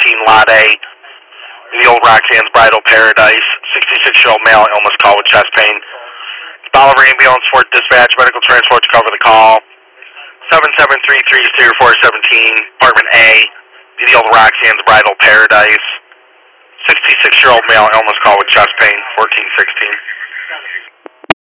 Lot A. The old Roxanne's Bridal Paradise. 66-year-old male, illness call with chest pain. Bolivar Ambulance, Fort Dispatch, medical transport to cover the call. 773-304-17, apartment A. The old Roxanne's Bridal Paradise. 66-year-old male, illness call with chest pain. 1416.